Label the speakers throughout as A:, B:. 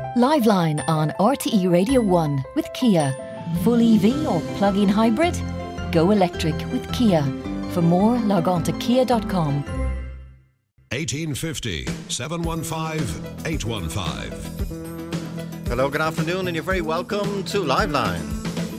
A: Liveline on RTE Radio 1 with Kia. Full EV or plug-in hybrid? Go electric with Kia. For more, log on to kia.com.
B: 1850 715 815.
C: Hello, good afternoon, and you're very welcome to Liveline.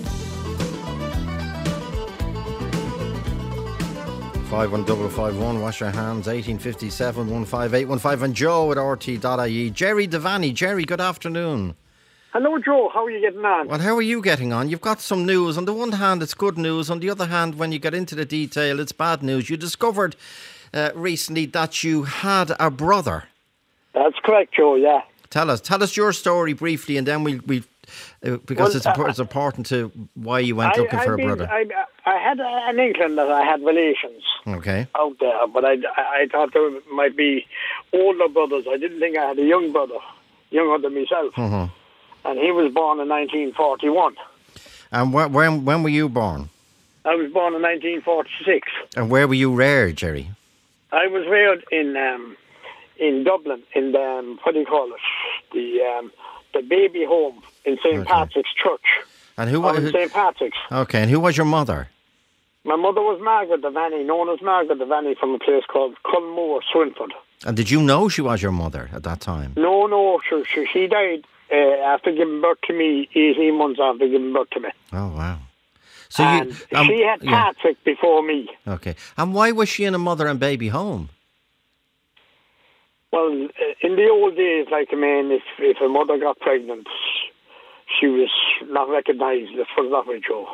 C: 51551, wash your hands, 1857 15815, and Joe at RT.ie. Jerry Devaney. Jerry, good afternoon.
D: Hello, Joe. How are you getting on?
C: Well, how are you getting on? You've got some news. On the one hand, it's good news. On the other hand, when you get into the detail, it's bad news. You discovered recently that you had a brother.
D: That's correct, Joe, yeah.
C: Tell us your story briefly, and then we because it's important to why you went looking for a brother.
D: I had an inkling that I had relations out there, but I thought there might be older brothers. I didn't think I had a young brother, younger than myself. Mm-hmm. And he was born in 1941. And
C: when were you born?
D: I was born in 1946.
C: And where were you reared, Jerry?
D: I was reared in Dublin, in the, what do you call it? The baby home in St. Patrick's Church.
C: And who was
D: St. Patrick's?
C: Okay, and who was your mother?
D: My mother was Margaret Devaney, known as Margaret Devaney, from a place called Culmore, Swinford.
C: And did you know she was your mother at that time?
D: No, she died after giving birth to me, 18 months after giving birth to me.
C: Oh, wow.
D: So she had Patrick before me.
C: Okay. And why was she in a mother and baby home?
D: Well, in the old days, if a mother got pregnant, she was not recognised, let's put it that way, Joe.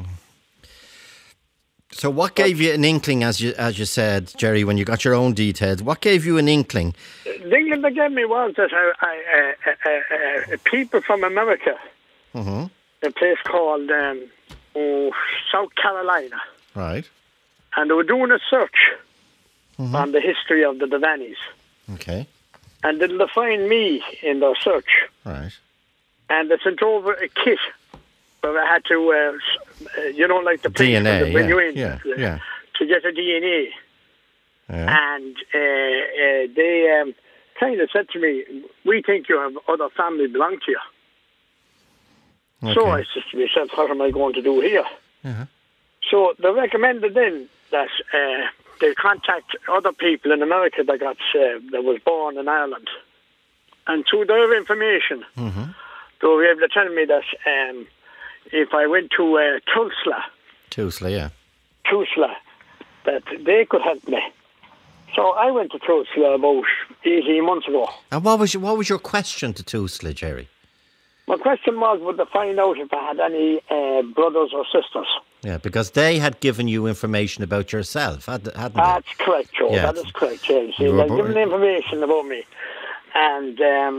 C: So what gave you an inkling, as you said, Jerry, when you got your own details? What gave you an inkling?
D: The inkling that gave me was that people from America, a place called South Carolina,
C: right,
D: and they were doing a search on the history of the Devaneys.
C: Okay.
D: And they'll find me in their search.
C: Right.
D: And they sent over a kit where I had to, like the
C: DNA,
D: to bring you in,
C: to
D: get a DNA.
C: Yeah.
D: And they kind of said to me, we think you have other family belong to you. Okay. So I said to myself, what am I going to do here? Uh-huh. So they recommended then that they contact other people in America that was born in Ireland. And through their information, they were able to tell me that if I went to Tulsa, that they could help me. So I went to Tulsa about 18 months ago.
C: And what was your question to Tulsa, Jerry?
D: My question was, would they find out if I had any brothers or sisters?
C: Yeah, because they had given you information about yourself, hadn't they?
D: That's correct, Joe. Yeah. That is correct, James. They had given information about me. And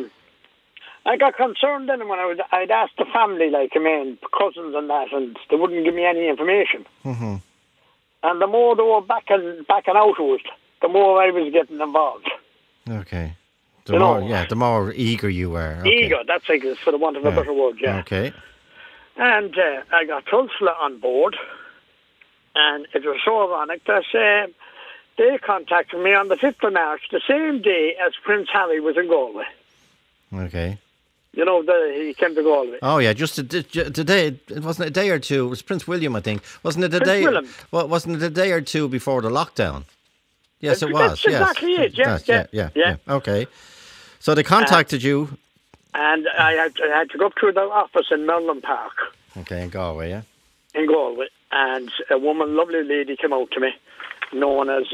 D: I got concerned then when I'd asked the family, cousins and that, and they wouldn't give me any information. Mm-hmm. And the more they were backing out of it, the more I was getting involved.
C: Okay. The more eager you were. Okay.
D: Eager, that's for the want of a better word, yeah.
C: Okay.
D: And I got Tulsa on board, and it was so ironic that they contacted me on the 5th of March, the same day as Prince Harry was in Galway.
C: Okay.
D: He came to Galway.
C: Oh, yeah, just a day, it wasn't a day or two, it was Prince William, I think. Wasn't it William. Wasn't it a day or two before the lockdown? Yes, it was.
D: That's exactly it,
C: yeah. Okay. So they contacted you.
D: And I had to go up to their office in Merlin Park.
C: Okay, in Galway, yeah?
D: In Galway. And a lovely lady came out to me, known as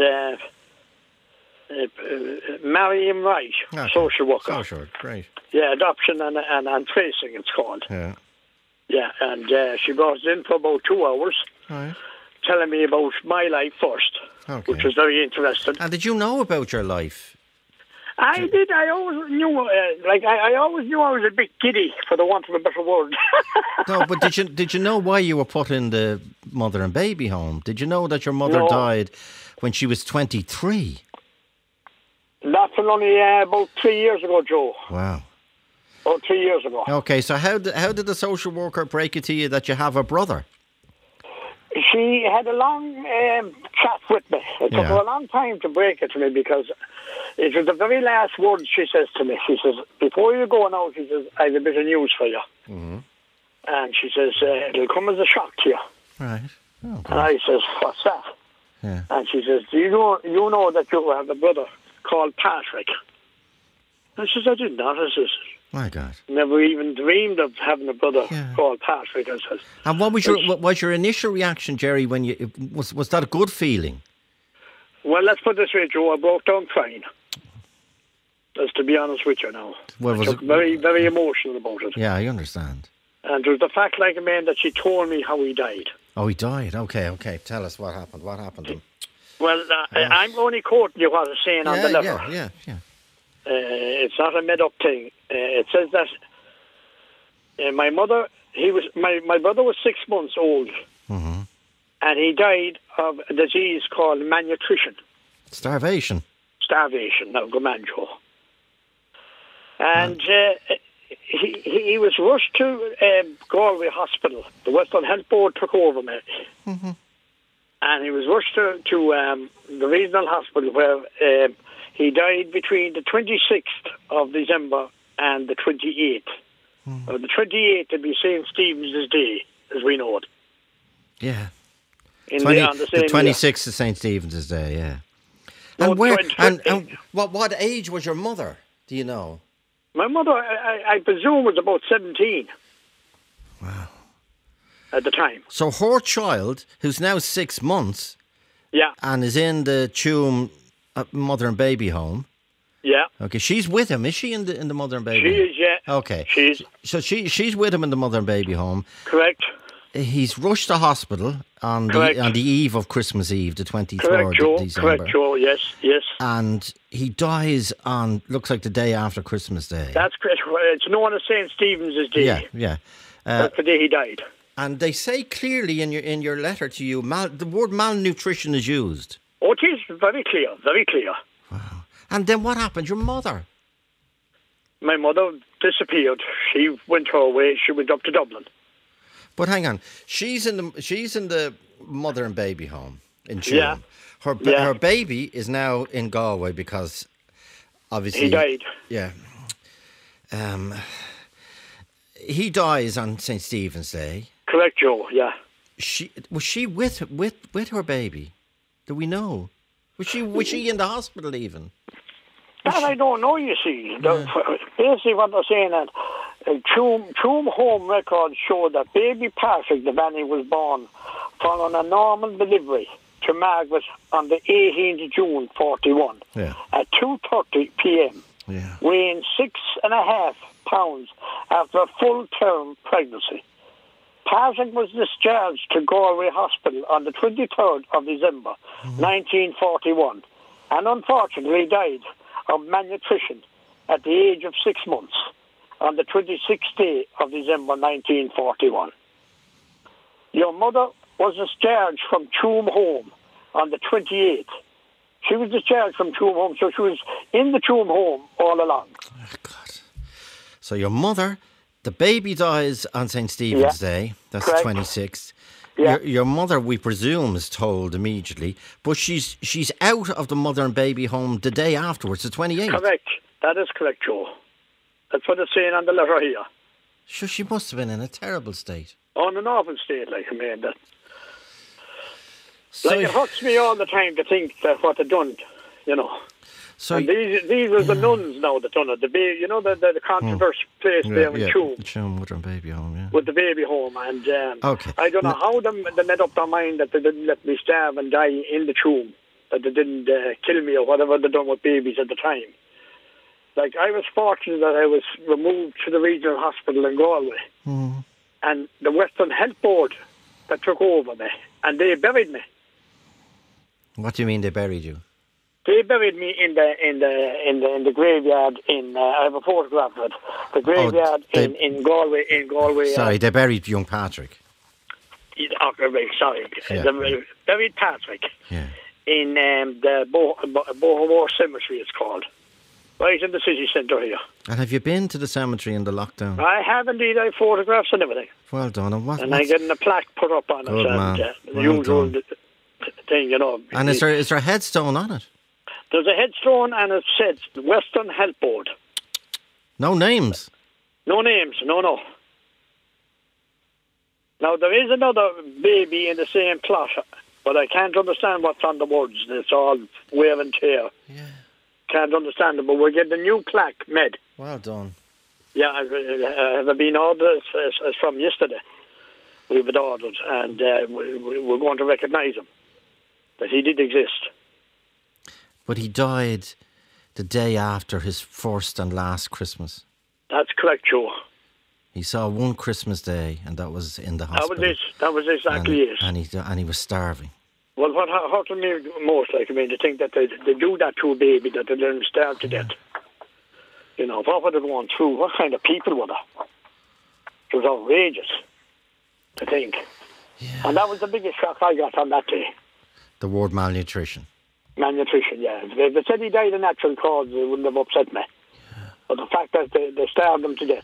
D: Mariam Wright, social worker.
C: Social, great.
D: Yeah, adoption and tracing, it's called.
C: Yeah.
D: Yeah, and she brought us in for about 2 hours, telling me about my life first, which was very interesting.
C: And did you know about your life?
D: I did. I always knew, I always knew I was a bit giddy, for the want of a better word.
C: No, but did you know why you were put in the mother and baby home? Did you know that your mother died when she was 23?
D: That's only about 3 years ago, Joe.
C: Wow.
D: About 3 years ago.
C: Okay, so how did the social worker break it to you that you have a brother?
D: She had a long chat with me. It took her a long time to break it to me because it was the very last word she says to me. She says, before you go now, she says, I have a bit of news for you.
C: Mm-hmm.
D: And she says, it'll come as a shock to you.
C: Right. Oh,
D: and I says, what's that?
C: Yeah.
D: And she says, you know that you have a brother called Patrick? And she says, I did not. I says,
C: my God.
D: Never even dreamed of having a brother called Patrick. I says.
C: And what was your initial reaction, Jerry, when you was that a good feeling?
D: Well, let's put it this way, Joe. I broke down crying. Just to be honest with you now.
C: Well,
D: I took very, very emotional about it.
C: Yeah, I understand.
D: And it was the fact, like a man, that she told me how he died.
C: Oh, he died. Okay. Tell us what happened. What happened to him?
D: Well, I'm only quoting you what it's saying on the letter.
C: Yeah.
D: It's not a made-up thing. It says that my brother was 6 months old,
C: mm-hmm.
D: and he died of a disease called malnutrition.
C: Starvation.
D: Now, good man, Joe. And he was rushed to Galway Hospital. The Western Health Board took over me.
C: Mm-hmm.
D: And he was rushed to the regional hospital where he died between the 26th of December and the 28th. The 28th would be St. Stephen's Day, as we know it.
C: Yeah.
D: On the
C: 26th of St. Stephen's Day, yeah. And what age was your mother? Do you know?
D: My mother, I presume, was about 17.
C: Wow.
D: At the time.
C: So her child, who's now 6 months, and is in the Tuam mother and baby home.
D: Yeah.
C: Okay, she's with him. Is she in the mother and baby home?
D: She is, yeah.
C: Okay. She's with him in the mother and baby home.
D: Correct.
C: He's rushed to hospital on the eve of Christmas Eve, the 23rd of December.
D: Correct, Joe. Yes.
C: And he dies on, looks like the day after Christmas Day.
D: That's correct. It's known as St. Stephen's Day.
C: Yeah.
D: That's the day he died.
C: And they say clearly in your letter to you, the word malnutrition is used.
D: Oh, it is very clear, very clear.
C: Wow. And then what happened? Your mother?
D: My mother disappeared. She went her way. She went up to Dublin.
C: But hang on, she's in the mother and baby home in Tuam.
D: Yeah.
C: Her baby is now in Galway because obviously
D: he died.
C: Yeah. He dies on St. Stephen's Day.
D: Correct, Joe. Yeah.
C: Was she with her baby? Do we know? Was she in the hospital even?
D: That I don't know, you see. Basically what they're saying that Tuam home records show that baby Patrick Devaney was born following a normal delivery to Margaret on the 18th of June 41 at 2:30 p.m. Weighing 6.5 pounds after a full-term pregnancy. Patrick was discharged to Galway Hospital on the 23rd of December 1941 and unfortunately died of malnutrition at the age of 6 months on the 26th day of December 1941. Your mother was discharged from Tuam home on the 28th. She was discharged from Tuam home, so she was in the Tuam home all along.
C: Oh, God. So your mother, the baby dies on St. Stephen's Day. That's the 26th. Yeah. Your mother, we presume, is told immediately, but she's out of the mother and baby home the day afterwards, the 28th.
D: Correct. That is correct, Joe. That's what it's saying on the letter here.
C: Sure, she must have been in a terrible state.
D: Oh, in an awful state, like I mean that. So, it hurts me all the time to think that what they've done, you know. So and these are the nuns now that done it. The controversial place there in Tuam.
C: Tuam with her baby home, yeah.
D: With the baby home. And I don't know how they made up their mind that they didn't let me starve and die in the Tuam. That they didn't kill me or whatever they done with babies at the time. Like, I was fortunate that I was removed to the regional hospital in Galway.
C: Mm.
D: And the Western Health Board that took over me. And they buried me.
C: What do you mean they buried you?
D: They buried me in the graveyard. I have a photograph of it. The graveyard in Galway. In Galway.
C: Sorry, they buried young Patrick.
D: Sorry, they buried Patrick.
C: Yeah.
D: In the Bohemore Cemetery, it's called, right in the city centre here.
C: And have you been to the cemetery in the lockdown?
D: I have indeed. I have photographs and everything.
C: Well done.
D: And I'm getting a plaque put up on
C: Good
D: it.
C: Man.
D: The usual thing, you know.
C: And is there a headstone on it?
D: There's a headstone and it says Western Health Board.
C: No names?
D: No names, no. Now, there is another baby in the same plot, but I can't understand what's on the words. It's all wear and tear.
C: Yeah.
D: Can't understand it, but we're getting a new plaque made.
C: Well done.
D: Yeah, I've been ordered as from yesterday. We've been ordered, and we're going to recognise him, that he did exist.
C: But he died the day after his first and last Christmas.
D: That's correct, Joe.
C: He saw one Christmas day, and that was in the hospital.
D: That was exactly it.
C: And he was starving.
D: Well, what hurted me most, to think that they do that to a baby, that they let him starve to death. You know, what were they going through? What kind of people were they? It was outrageous, I think.
C: Yeah.
D: And that was the biggest shock I got on that day.
C: The word malnutrition.
D: Malnutrition, yeah. If they said he died of natural causes, it wouldn't have upset me. Yeah. But the fact that they starved him to death.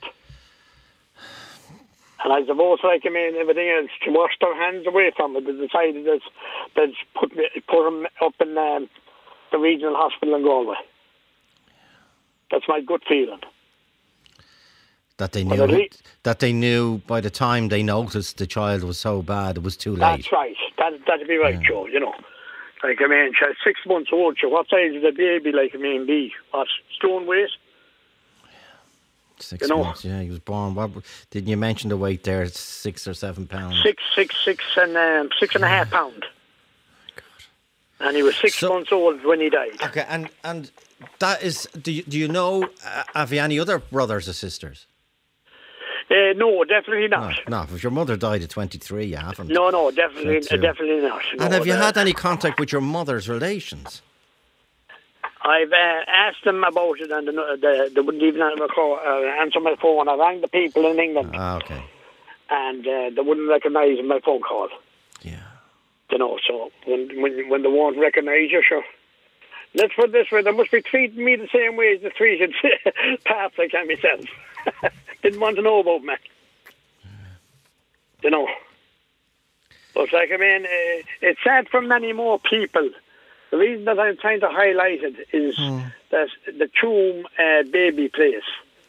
D: And I suppose, everything else, to wash their hands away from it, they decided they'd put him up in the regional hospital in Galway. That's my gut feeling.
C: That they knew by the time they noticed the child was so bad, it was too late.
D: That's right. That'd be right, Joe, you know. 6 months old, what size would the baby, be? What, stone weight?
C: 6 months, yeah, he was born. Didn't you mention the weight there? It's 6 or 7 pounds.
D: 6 and 6.5 pounds.
C: God.
D: And he was 6 months old when he died.
C: Okay, and that is. Do you know? Have you any other brothers or sisters?
D: No, definitely not.
C: No, if your mother died at 23, you haven't.
D: No, definitely not.
C: And have you had any contact with your mother's relations?
D: I've asked them about it, and they wouldn't even answer my phone. I rang the people in England.
C: Okay.
D: And they wouldn't recognise my phone call.
C: Yeah.
D: You know, so when they won't recognise you, sure. Let's put it this way, they must be treating me the same way as they treated perhaps I can myself. Didn't want to know about me. You know. But it's sad for many more people. The reason that I'm trying to highlight it is that the Tuam baby place.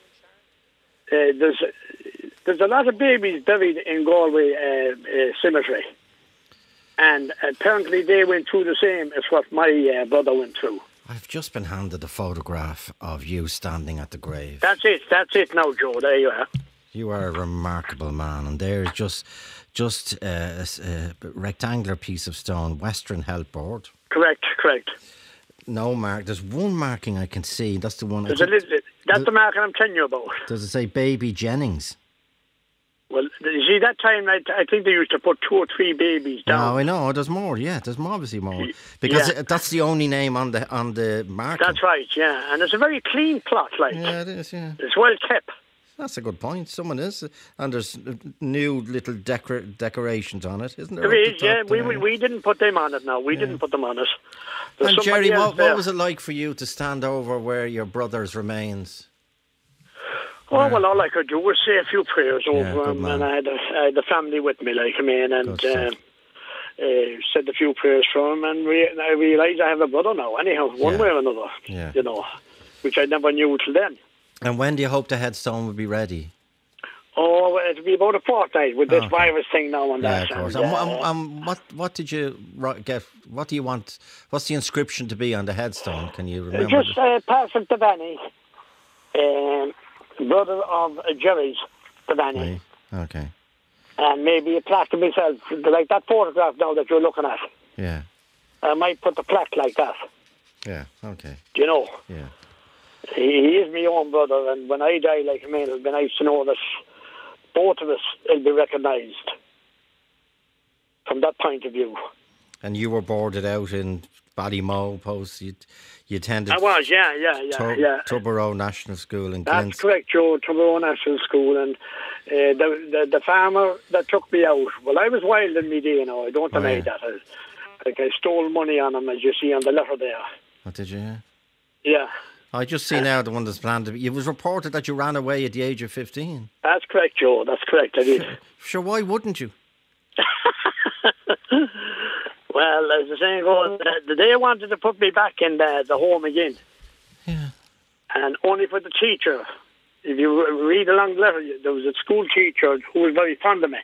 D: There's a lot of babies buried in Galway cemetery, and apparently they went through the same as what my brother went through.
C: I've just been handed a photograph of you standing at the grave.
D: That's it now, Joe. There you are.
C: You are a remarkable man, and there's just a rectangular piece of stone, Western Health Board.
D: Correct.
C: No mark. There's one marking I can see. That's the one.
D: That's the marking I'm telling you about.
C: Does it say Baby Jennings?
D: Well, you see, that time I think they used to put 2 or 3 babies down.
C: No, I know. There's more. Yeah, there's obviously more because that's the only name on the marking.
D: That's right. Yeah, and it's a very clean plot.
C: Yeah, it is. Yeah,
D: it's well kept.
C: That's a good point. Someone is, and there's new little decorations on it, isn't there?
D: There is, yeah. We didn't put them on it now. We didn't put them on it.
C: And Jerry, what was it like for you to stand over where your brother's remains?
D: Oh, well, all I could do was say a few prayers over him, and I had the family with me, and said a few prayers for him, and I realised I have a brother now, anyhow, one way or another, you know, which I never knew till then.
C: And when do you hope the headstone will be ready?
D: Oh, it'll be about a fortnight with this virus thing now and that.
C: Yeah, of course. And what did you get? What do you want? What's the inscription to be on the headstone? Can you remember?
D: Just Patrick Devaney, brother of Jerry's Devaney.
C: Okay.
D: And maybe a plaque to myself, like that photograph now that you're looking at.
C: Yeah.
D: I might put the plaque like that.
C: Yeah, okay.
D: Do you know?
C: Yeah.
D: He is my own brother, and when I die, it'll be nice to know that both of us will be recognised from that point of view. And you were boarded out in Ballymoe Post. You attended. I was, yeah. Turborough National School in Glens. That's correct, Joe. Turborough National School, and the farmer that took me out. Well, I was wild in me day, you know. I don't deny that. I stole money on him, as you see on the letter there. What did you? Yeah. I just see now the one that's planned to be. It was reported that you ran away at the age of 15. That's correct, Joe. That's correct. I did. Sure, why wouldn't you? Well, as the saying goes, they wanted to put me back in the home again.
C: Yeah.
D: And only for the teacher. If you read along the letter, there was a school teacher who was very fond of me.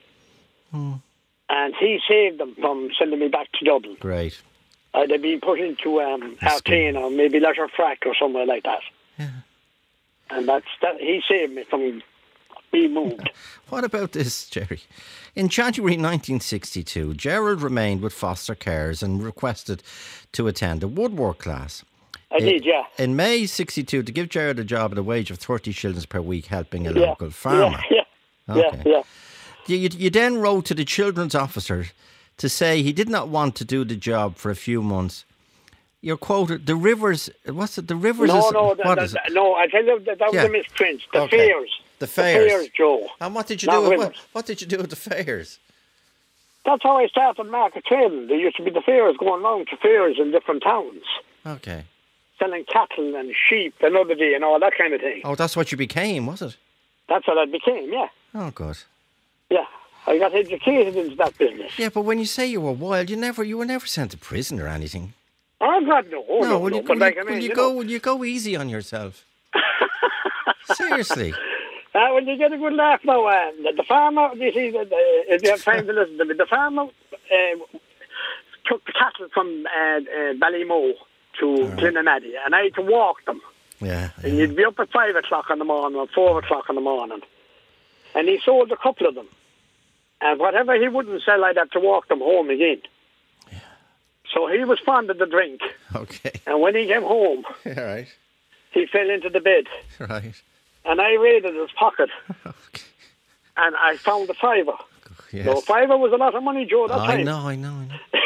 D: And he saved them from sending me back to Dublin.
C: Great.
D: I'd have been put into Artane or maybe Letterfrack or somewhere like that.
C: Yeah.
D: And that. He saved me from being moved.
C: What about this, Jerry? In January 1962, Gerald remained with foster carers and requested to attend a woodwork class.
D: I did, yeah.
C: In May 62, to give Gerald a job at a wage of 30 shillings per week helping a local farmer.
D: Yeah.
C: Okay.
D: Yeah.
C: You then wrote to the children's officer to say he did not want to do the job for a few months. You're quoted, the rivers, what's it, the rivers?
D: No, I tell you, that was a misprint. The fairs.
C: The fairs.
D: The fairs, Joe.
C: And what did you do? What did you do at the fairs?
D: That's how I started market trading. There used to be the fairs going around to fairs in different towns.
C: Okay.
D: Selling cattle and sheep another day and all that kind of thing.
C: Oh, that's what you became, was it?
D: That's what I became, yeah.
C: Oh, good.
D: Yeah, I got educated into that business.
C: Yeah, but when you say you were wild, you were never sent to prison or anything.
D: Oh God, no.
C: Will you go easy on yourself? Seriously.
D: When you get a good laugh now, the farmer, you see, if you have time to listen to me, the farmer took the cattle from Ballymo to Glenamaddy, and I had to walk them.
C: Yeah.
D: And you'd be up at 5 o'clock in the morning or 4 o'clock in the morning. And he sold a couple of them. And whatever he wouldn't sell, I'd have to walk them home again.
C: Yeah.
D: So he was fond of the drink.
C: Okay.
D: And when he came home,
C: right.
D: he fell into the bed.
C: Right.
D: And I raided his pocket.
C: Okay.
D: And I found a fiver.
C: Yes.
D: So a fiver was a lot of money, Joe, that time.
C: I know.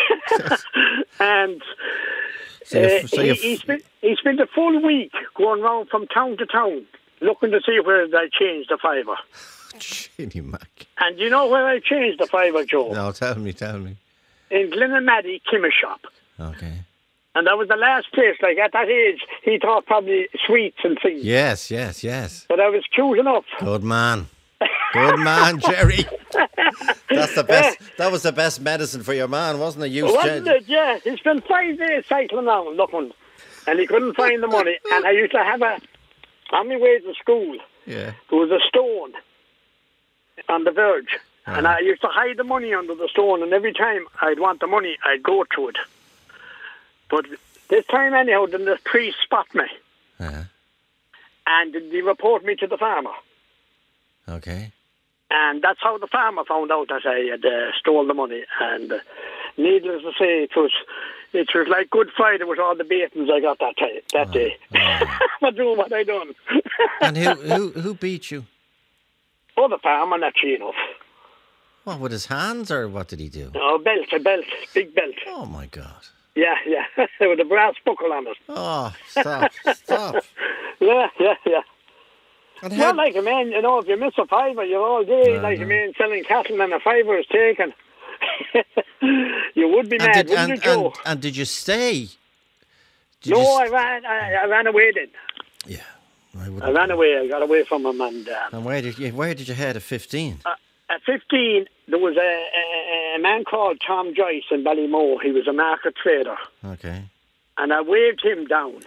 D: And he spent a full week going round from town to town looking to see where I changed the fiver.
C: Ginny Mac.
D: And you know where I changed the fiver, Joe?
C: No, tell me.
D: In Glenamaddy Chemist Shop.
C: Okay.
D: And that was the last place. Like at that age, he thought probably sweets and things.
C: Yes.
D: But I was cute enough.
C: Good man, Jerry. That's the best. That was the best medicine for your man, wasn't it?
D: Wasn't it? Yeah. He spent 5 days cycling around looking, and he couldn't find the money. And I used to have on my way to school.
C: Yeah.
D: There was a stone on the verge, and I used to hide the money under the stone. And every time I'd want the money, I'd go to it. But this time, anyhow, then the priest spot me. And they report me to the farmer.
C: Okay.
D: And that's how the farmer found out that I had stole the money. And needless to say, it was like Good Friday with all the beatings I got that day. For doing what I done.
C: And who beat you?
D: Oh, the farmer, naturally enough.
C: What, with his hands, or what did he do?
D: Oh, a belt, big belt.
C: Oh, my God.
D: Yeah, with a brass buckle on it.
C: Oh, stop.
D: Yeah.
C: And
D: well, like a man, you know, if you miss a fiver, you're all day, a man selling cattle and a fiver is taken. You would be mad, wouldn't you, Joe?
C: And did you stay?
D: I ran away then.
C: Yeah.
D: I ran away. I got away from him. And
C: where did you head at 15?
D: At 15, there was a man called Tom Joyce in Ballymo. He was a market trader.
C: Okay.
D: And I waved him down.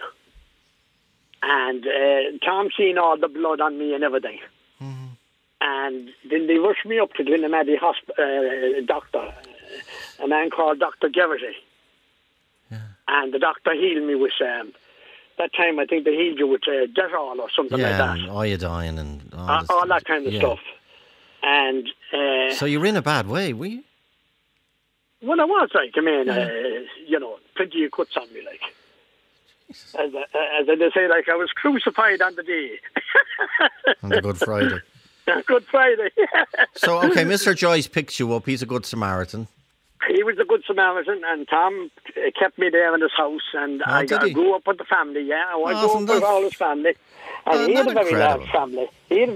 D: And Tom seen all the blood on me and everything. Mm-hmm. And then they rushed me up to Glenamaddy doctor, a man called Dr. Gerrity. Yeah. And the doctor healed me with, that time I think they healed you with Dettol or something like that.
C: Yeah, iodine and
D: all that kind of stuff. And
C: so you were in a bad way, were you?
D: Well, I was like, plenty of cuts on me, like. As they say, like, I was crucified on the day.
C: On the Good Friday.
D: Good Friday.
C: So, okay, Mr. Joyce picks you up. He's a good Samaritan.
D: He was a good Samaritan, and Tom kept me there in his house, and I grew up with the family, yeah. I grew up with all his family. And he had a very large family.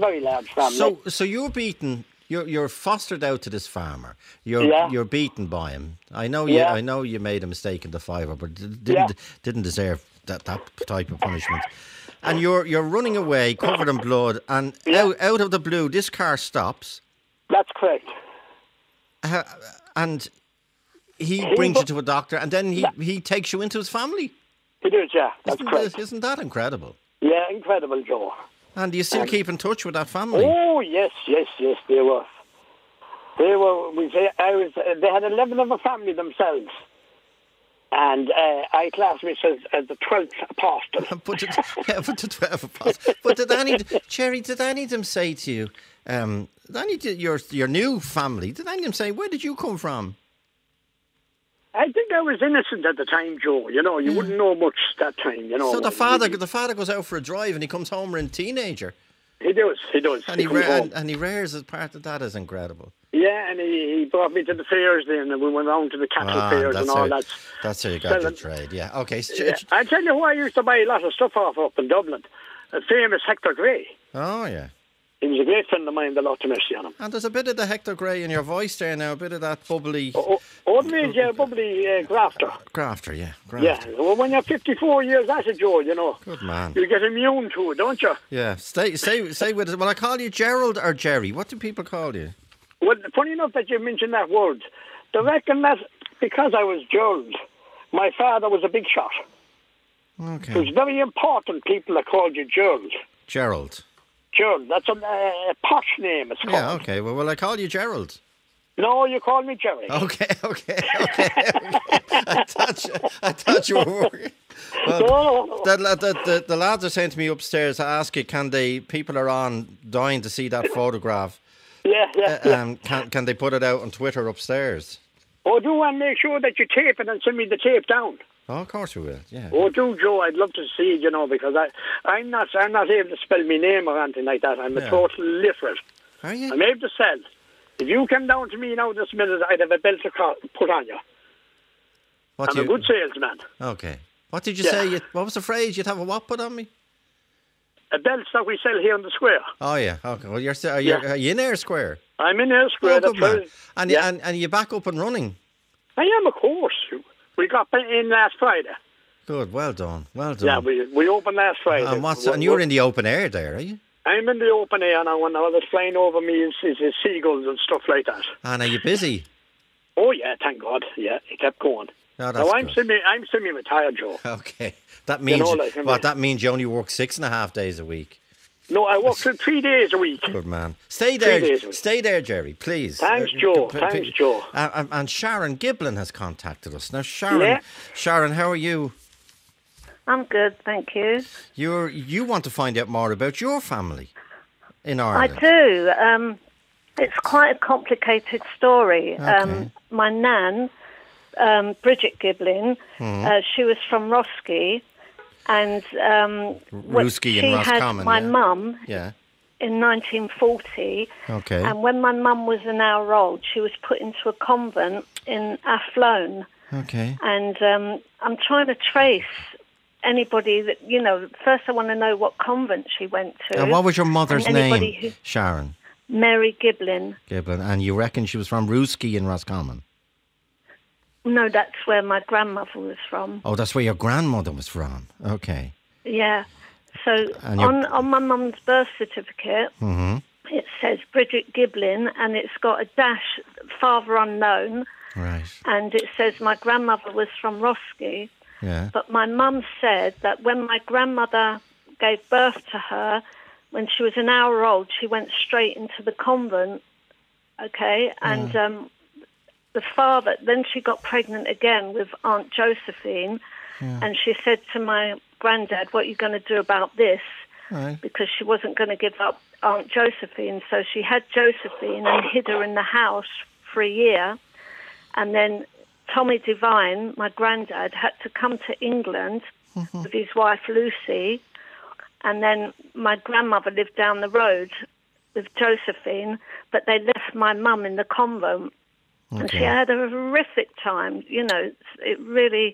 D: So
C: you were beaten. You're fostered out to this farmer. You're beaten by him. I know you made a mistake in the fiver, but didn't deserve that type of punishment. And you're running away, covered in blood, and out of the blue, this car stops.
D: That's correct.
C: And he brings you to a doctor, and then he takes you into his family.
D: He does, yeah. That's correct.
C: Isn't that incredible?
D: Yeah, incredible, Joe.
C: And do you still keep in touch with that family?
D: Oh, yes, they were. They were. They had 11 of a family themselves. And I class myself as the 12th apostle.
C: But the 12th apostle. But did any of them say to you, your new family, did any of them say, where did you come from?
D: I think I was innocent at the time, Joe. You know, you wouldn't know much that time. You know.
C: So the father goes out for a drive and he comes home as a teenager.
D: He does.
C: And he rears as part of that. Is incredible.
D: Yeah, and he brought me to the fairs then, and we went round to the cattle fairs and all that.
C: That's how you got your trade, yeah. Okay.
D: Yeah. I tell you who I used to buy a lot of stuff off up in Dublin. The famous Hector Gray.
C: Oh, yeah.
D: He was a great friend of mine, the Lord of mercy on him.
C: And there's a bit of the Hector Gray in your voice there now, a bit of that bubbly...
D: bubbly grafter.
C: Grafter, yeah.
D: Yeah, well, when you're 54 years at it, Joe, you know.
C: Good man.
D: You get immune to it, don't you?
C: Yeah. Say with us. Will I call you Gerald or Jerry? What do people call you?
D: Well, funny enough that you mentioned that word. They reckon that because I was Gerald, my father was a big shot.
C: Okay.
D: It was very important people that called you Gerald.
C: Gerald.
D: Gerald, that's a posh name, it's called.
C: Yeah, okay. Well, will I call you Gerald?
D: No, you call me Jerry.
C: Okay. I thought you were working. Well,
D: no.
C: The lads are saying to me upstairs to ask you, people are on dying to see that photograph.
D: Yeah.
C: Can they put it out on Twitter upstairs?
D: Oh, do and make sure that you tape it and send me the tape down.
C: Oh, of course we will, yeah.
D: Oh, do, Joe, I'd love to see it, you know, because I'm not able to spell my name or anything like that. I'm a total literate.
C: Are you?
D: I'm able to sell. If you come down to me now this minute, I'd have a belt to put on you. I'm a good salesman.
C: Okay. What did you say? What was the phrase? You'd have a what put on me?
D: A belt that we sell here in the square.
C: Oh, yeah. Okay. Well, are you in Ayr Square?
D: I'm in Ayr Square.
C: Oh, good man. And you're back up and running?
D: I am, of course. We got in last Friday.
C: Good. Well done.
D: Yeah, we opened last Friday.
C: And you're in the open air there, are you?
D: I'm in the open air now, and all that's flying over me is seagulls and stuff like that.
C: And are you busy?
D: Oh, yeah, thank God. Yeah, it kept going.
C: Oh, that's
D: I'm semi-retired, Joe.
C: Okay. That means that means you only work 6.5 days a week.
D: No, I work 3 days a week.
C: Good man. Stay there, Jerry, please.
D: Thanks, Joe.
C: And Sharon Giblin has contacted us. Now, Sharon, how are you?
E: I'm good, thank you.
C: You want to find out more about your family in Ireland?
E: I do. It's quite a complicated story.
C: Okay.
E: My nan, Bridget Giblin, she was from Roskilde, and
C: Roskilde
E: she had
C: Roscommon,
E: my mum in 1940.
C: Okay.
E: And when my mum was an hour old, she was put into a convent in Athlone.
C: Okay.
E: And I'm trying to trace anybody that, first I want to know what convent she went to.
C: And what was your mother's name, Sharon?
E: Mary Giblin.
C: Giblin. And you reckon she was from Roskilde in Roscommon?
E: No, that's where my grandmother was from.
C: Oh, that's where your grandmother was from. Okay.
E: Yeah. So on my mum's birth certificate, it says Bridget Giblin, and it's got a dash, father unknown.
C: Right.
E: And it says my grandmother was from Roskilde.
C: Yeah.
E: But my mum said that when my grandmother gave birth to her, when she was an hour old, she went straight into the convent. Okay. And the father, then she got pregnant again with Aunt Josephine. Yeah. And she said to my granddad, what are you going to do about this?
C: Right.
E: Because she wasn't going to give up Aunt Josephine. So she had Josephine and hid her in the house for a year. And then Tommy Devine, my granddad, had to come to England with his wife Lucy. And then my grandmother lived down the road with Josephine, but they left my mum in the convent. Okay. And she had a horrific time. It really,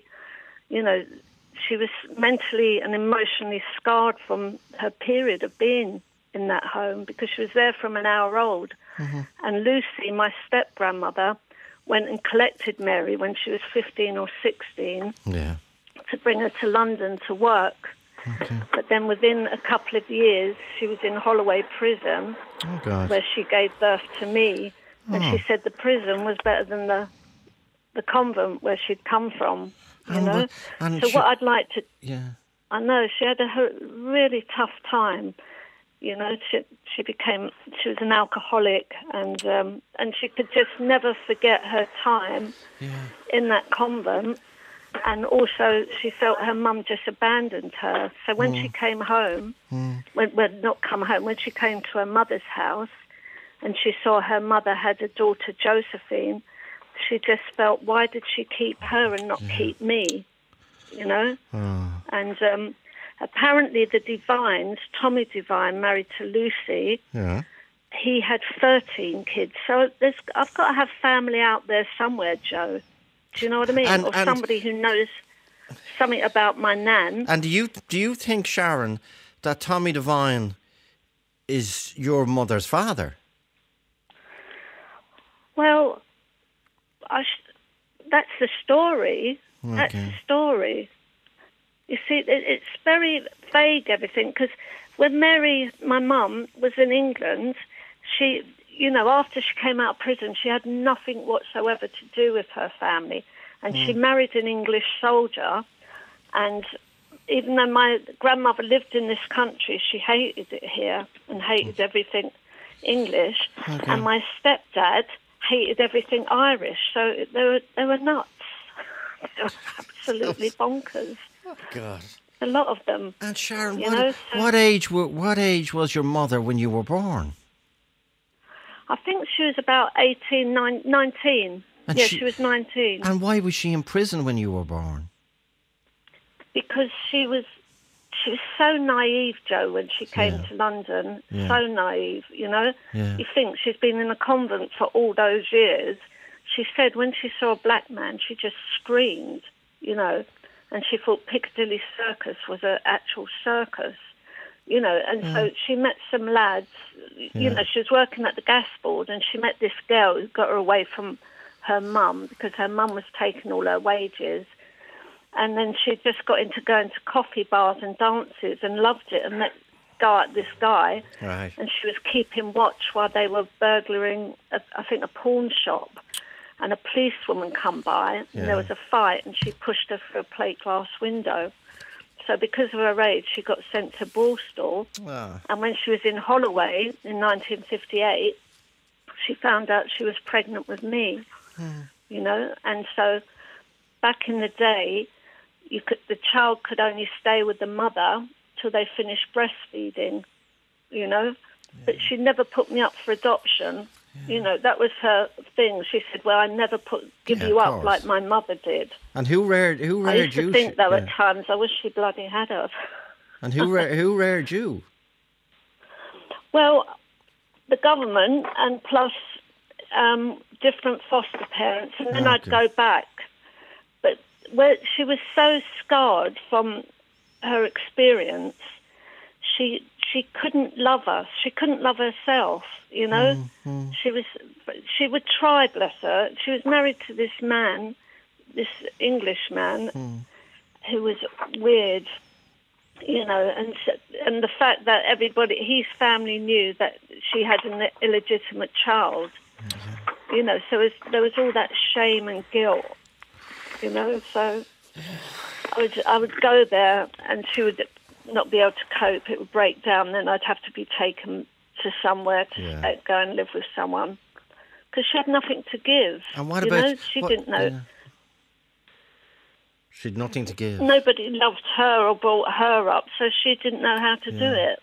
E: she was mentally and emotionally scarred from her period of being in that home because she was there from an hour old. And Lucy, my step-grandmother, went and collected Mary when she was 15 or 16 to bring her to London to work. Okay. But then within a couple of years, she was in Holloway Prison, where she gave birth to me. And she said the prison was better than the the convent where she'd come from, you know. So what I'd like to...
C: Yeah.
E: I know, she had a really tough time. You know, she was an alcoholic, and she could just never forget her time in that convent. And also, she felt her mum just abandoned her. So when she came home, when she came to her mother's house, and she saw her mother had a daughter, Josephine, she just felt, why did she keep her and not keep me? You know? And apparently the Divines, Tommy Divine, married to Lucy, he had 13 kids. So I've got to have family out there somewhere, Joe. Do you know what I mean? Or somebody who knows something about my nan.
C: And do you think, Sharon, that Tommy Divine is your mother's father?
E: Well, that's the story. Okay. That's the story. You see, it's very vague, everything, because when Mary, my mum, was in England, she, you know, after she came out of prison, she had nothing whatsoever to do with her family. And she married an English soldier. And even though my grandmother lived in this country, she hated it here and hated everything English. Okay. And my stepdad hated everything Irish. So they were nuts. They were absolutely bonkers.
C: Oh, God.
E: A lot of them.
C: And Sharon, what age was your mother when you were born?
E: I think she was about 18, 19. And she was 19.
C: And why was she in prison when you were born?
E: Because she was so naive, Joe, when she came to London. Yeah. So naive, you know. Yeah. You think she's been in a convent for all those years. She said when she saw a black man, she just screamed, you know. And she thought Piccadilly Circus was an actual circus, you know. And so she met some lads, you know, she was working at the gas board, and she met this girl who got her away from her mum because her mum was taking all her wages. And then she just got into going to coffee bars and dances and loved it, and met this guy. Right. And she was keeping watch while they were burglaring, I think, a pawn shop. And a policewoman come by, and there was a fight, and she pushed her through a plate glass window. So because of her age, she got sent to Borstal. Wow. And when she was in Holloway in 1958, she found out she was pregnant with me, you know. And so back in the day, the child could only stay with the mother till they finished breastfeeding, you know. Yeah. But she never put me up for adoption. You know, that was her thing. She said, well, I never give you up like my mother did.
C: And who reared you?
E: I used to think, though, at times, I wish she bloody had her.
C: And who reared you?
E: Well, the government, and plus different foster parents. And then I'd go back. But she was so scarred from her experience, she couldn't love us. She couldn't love herself, you know. Mm-hmm. She would try, bless her. She was married to this man, this English man, who was weird, you know. And the fact that his family knew that she had an illegitimate child, you know. So there was all that shame and guilt, you know. So I would go there, and she would not be able to cope. It would break down. Then I'd have to be taken to somewhere to go and live with someone, because she had nothing to give.
C: And what about...
E: She didn't know.
C: Yeah. She'd nothing to give.
E: Nobody loved her or brought her up, so she didn't know how to do it.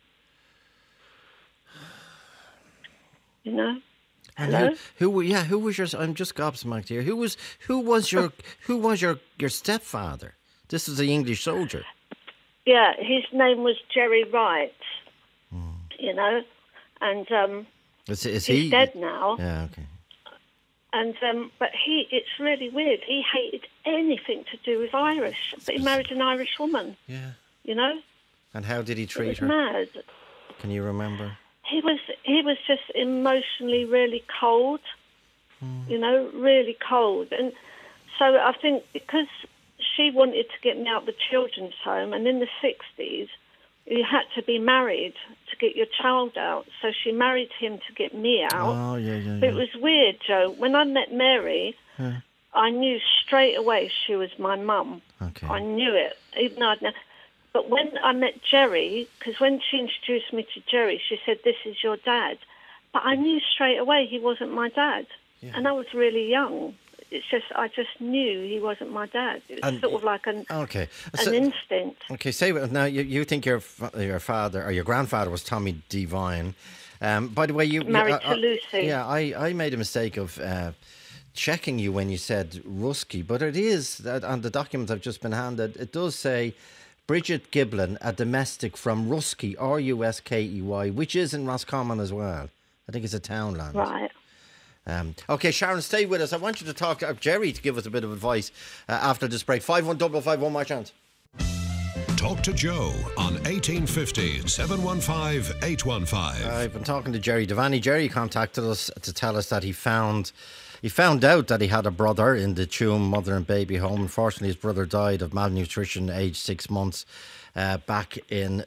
E: You know?
C: And who was your... I'm just gobsmacked here. Who was your stepfather? This is the English soldier.
E: Yeah, his name was Jerry Wright, you know, and he's dead now.
C: Yeah, okay.
E: And but it's really weird. He hated anything to do with Irish, but he married an Irish woman.
C: Yeah.
E: You know.
C: And how did he treat her?
E: Mad.
C: Can you remember?
E: He was just emotionally really cold. You know, really cold, and so I think because she wanted to get me out of the children's home, and in the 60s, you had to be married to get your child out. So she married him to get me out.
C: Oh, yeah.
E: But it was weird, Joe. When I met Mary, I knew straight away she was my mum.
C: Okay.
E: I knew it, even though I'd never... But when I met Jerry, because when she introduced me to Jerry, she said, "This is your dad." But I knew straight away he wasn't my dad. Yeah. And I was really young. It's just, I just knew he wasn't my dad. It was sort of like an instinct.
C: Okay, say now you think your father or your grandfather was Tommy Devine. By the way, you
E: married to Lucy.
C: Yeah, I made a mistake of checking you when you said Ruskey, but it is on the document I've just been handed. It does say Bridget Giblin, a domestic from Ruskey, Ruskey, which is in Roscommon as well. I think it's a townland.
E: Right.
C: Okay, Sharon, stay with us. I want you to talk to Jerry to give us a bit of advice after this break. 51551, my chance.
B: Talk to Joe on 1850 715 815.
C: I've been talking to Jerry Devaney. Jerry contacted us to tell us that he found out that he had a brother in the Tuam mother and baby home. Unfortunately, his brother died of malnutrition, aged 6 months, back in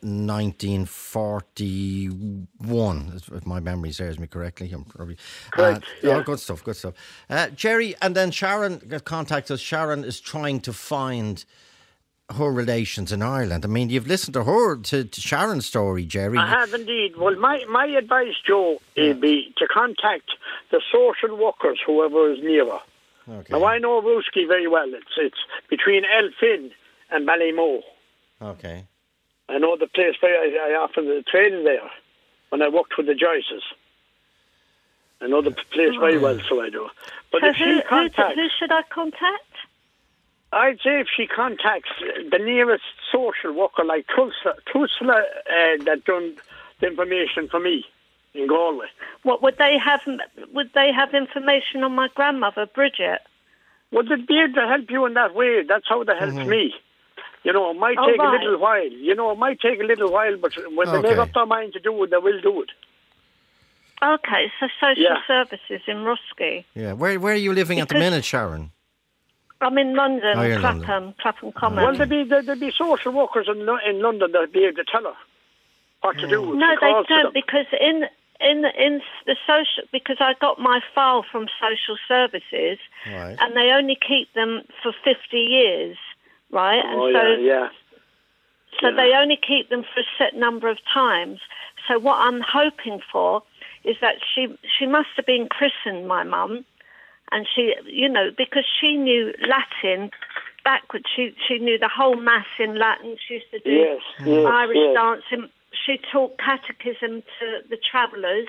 C: 1941, if my memory serves me correctly. I'm probably
D: correct.
C: Oh, good stuff. Jerry, and then Sharon contacts us. Sharon is trying to find her relations in Ireland. I mean, you've listened to Sharon's story, Jerry.
D: I have indeed. Well, my advice, Joe, would be to contact the social workers, whoever is near her.
C: Okay.
D: Now, I know Ruskey very well. It's between Elphin and Ballymo.
C: Okay.
D: I know the place I often traded there when I worked with the Joyces. I know the place very well, so I do. But
E: so
D: if she contacts...
E: who should I contact?
D: I'd say if she contacts the nearest social worker, like Tulsa, that done the information for me in Galway.
E: What would they have? Would they have information on my grandmother, Bridget?
D: Would they be able to help you in that way? That's how they helped me. You know, it might take a little while. But when they make up their mind to do it, they will do it.
E: Okay, so social services in Ruskey.
C: Yeah, where are you living at the minute, Sharon?
E: I'm in London, Clapham Common.
D: Well, there'd be social workers in London that'd be able to tell her what to do.
E: No, they don't, because in the social, because I got my file from social services,
C: right,
E: and they only keep them for 50 years, right? And so they only keep them for a set number of times. So what I'm hoping for is that she must have been christened, my mum. And she, because she knew Latin backwards, she knew the whole Mass in Latin. She used to do Irish dancing. She taught catechism to the travellers,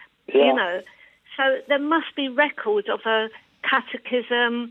E: So there must be records of a catechism,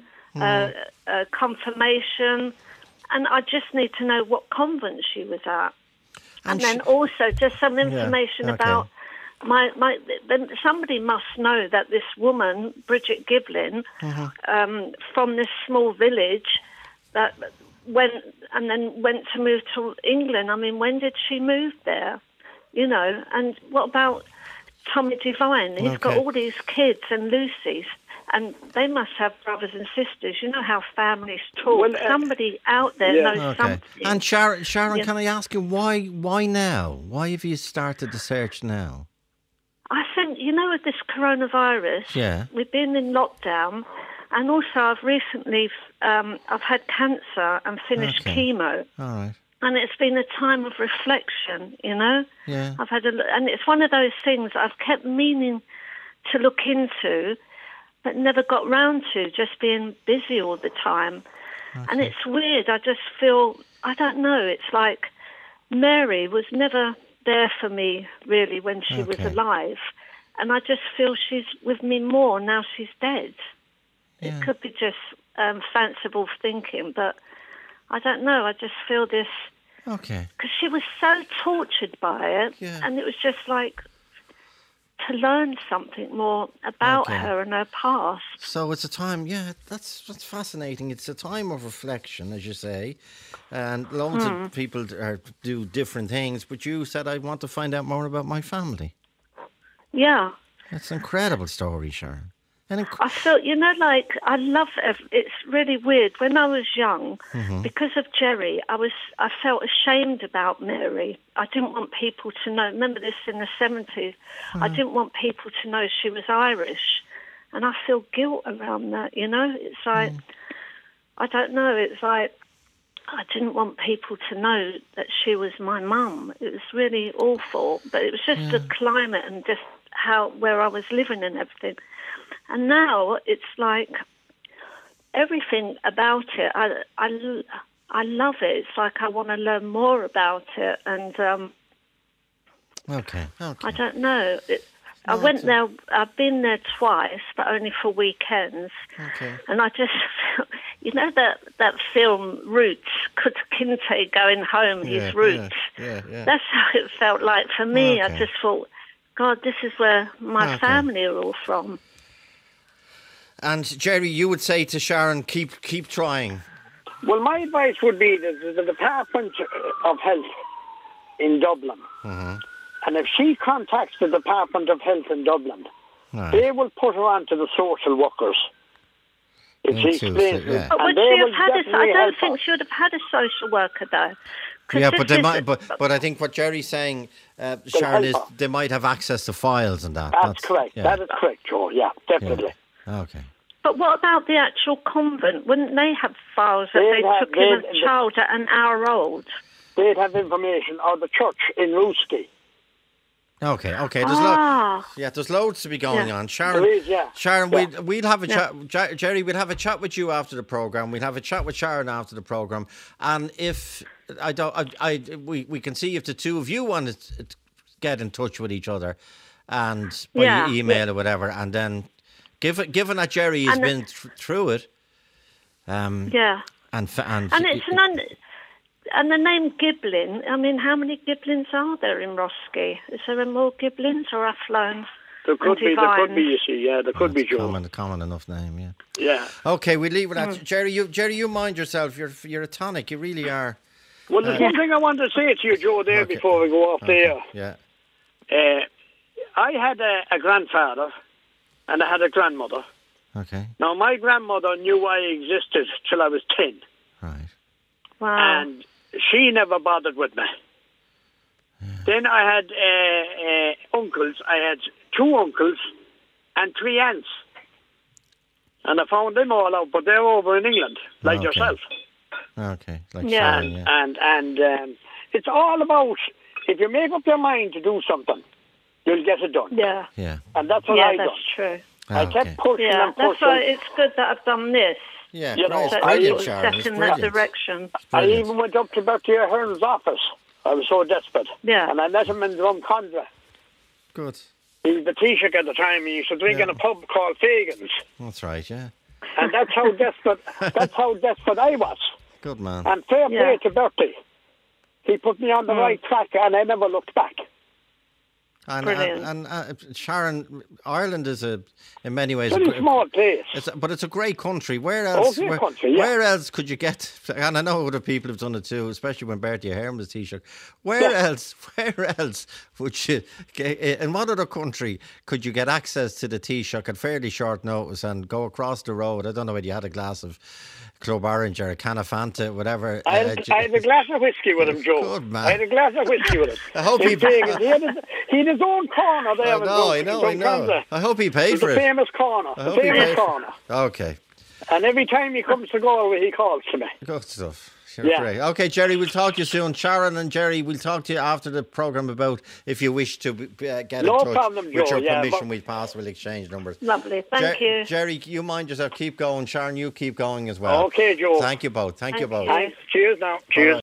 E: confirmation, and I just need to know what convent she was at. And then also just some information about... Then somebody must know that this woman, Bridget Giblin, from this small village, that went to move to England. I mean, when did she move there? And what about Tommy Devine? He's got all these kids and Lucy's, and they must have brothers and sisters. You know how families talk. Well, somebody out there knows something.
C: And Sharon, can I ask you why now? Why have you started the search now?
E: I think, with this coronavirus, we've been in lockdown, and also I've recently, I've had cancer and finished chemo.
C: All right.
E: And it's been a time of reflection, Yeah. I've had and it's one of those things I've kept meaning to look into, but never got round to, just being busy all the time. Okay. And it's weird, I just feel, I don't know, it's like Mary was never there for me, really, when she was alive. And I just feel she's with me more now she's dead. Yeah. It could be just fanciful thinking, but I don't know. I just feel this...
C: Okay.
E: Because she was so tortured by it, and it was just like to learn something more about her and her past.
C: So it's a time, that's fascinating. It's a time of reflection, as you say, and loads of people do different things, but you said, I want to find out more about my family.
E: Yeah.
C: That's an incredible story, Sharon.
E: I felt, I love it. It's really weird. When I was young, because of Jerry, I felt ashamed about Mary. I didn't want people to know. Remember this in the 70s? I didn't want people to know she was Irish. And I feel guilt around that, you know? It's like, I don't know, it's like, I didn't want people to know that she was my mum. It was really awful, but it was just the climate and just where I was living and everything. And now it's like everything about it, I love it. It's like I want to learn more about it. And
C: Okay.
E: I don't know. I went there. I've been there twice, but only for weekends.
C: Okay.
E: And I just, you know, that film Roots, Kuta Kinte going home, his roots.
C: Yeah.
E: That's how it felt like for me.
C: Okay.
E: I just thought, God, this is where my family are all from.
C: And Jerry, you would say to Sharon, keep trying.
D: Well, my advice would be that the Department of Health in Dublin, and if she contacts the Department of Health in Dublin, they will put her on to the social workers. If she explains it.
E: But would she have had I don't think she would have had a social worker, though.
C: Yeah, but they might. But I think what Jerry's saying, Sharon, is they might have access to files and that.
D: That's correct. Yeah. That is correct, Joe. Yeah, definitely.
C: Yeah. Okay.
E: But what about the actual convent? Wouldn't they have files that they took in a child at an hour old?
D: They'd have information, or the church in Ruski.
C: Okay. There's loads to be going on. Sharon,
D: there is,
C: Sharon, we'll have a chat. Jerry, we'll have a chat with you after the programme. We'll have a chat with Sharon after the programme. And if we can see if the two of you want to get in touch with each other, and by email or whatever, and then given that Jerry has been through it, and it's and the name Giblin, I mean, how many Giblins are there in Roski? Is there more Giblins or Athlone?
D: There could be, you see, there could be, Joe.
C: Common enough name, yeah.
D: Yeah.
C: Okay, we leave it at Jerry, you mind yourself. You're a tonic, you really are.
D: Well, there's one thing I want to say to you, Joe, before we go off there.
C: Yeah.
D: I had a grandfather and I had a grandmother.
C: Okay.
D: Now, my grandmother knew I existed till I was 10.
C: Right.
E: Wow.
D: And she never bothered with me. Yeah. Then I had uncles. I had 2 uncles and 3 aunts. And I found them all out, but they're over in England, like yourself.
C: Okay. Like Sharon,
D: And it's all about, if you make up your mind to do something, you'll get it done.
E: Yeah.
C: Yeah.
D: And that's what I done.
E: Yeah, that's true.
D: I kept pushing and pushing.
E: That's why it's good that I've done this.
C: Yeah,
D: it's
C: brilliant, Sharon.
E: Set in that direction.
D: I even went up to Bertie Ahern's office. I was so desperate.
E: Yeah.
D: And I met him in Drumcondra.
C: Good.
D: He was the Taoiseach at the time. He used to drink in a pub called Fagan's.
C: That's right, yeah.
D: And that's how desperate I was.
C: Good man.
D: And fair play to Bertie. He put me on the right track and I never looked back.
C: And Sharon, Ireland is in many ways
D: a small place,
C: but it's a great country. Where else? Where else could you get? And I know other people have done it too, especially when Bertie Ahern was Taoiseach. Where else would you? In what other country could you get access to the Taoiseach at fairly short notice and go across the road? I don't know whether you had a glass of Club Orange or a can of Fanta, whatever.
D: I had a glass of whiskey with him, Joe.
C: Good man.
D: I had a glass of whiskey with him.
C: I hope he
D: had his own corner there.
C: I know. I hope he paid for it.
D: The famous corner.
C: Okay.
D: And every time he comes to Galway, he calls to me.
C: Good stuff. Great. Okay, Jerry, we'll talk to you soon. Sharon and Jerry, we'll talk to you after the programme about if you wish to get in touch.
D: Problem,
C: with
D: Joe.
C: your permission, we'll pass, we'll exchange numbers.
E: Lovely, thank you.
C: Jerry, you mind yourself, keep going. Sharon, you keep going as well.
D: Okay, Joe.
C: Thank you both. Thank you both.
D: Thanks. Cheers now. Cheers.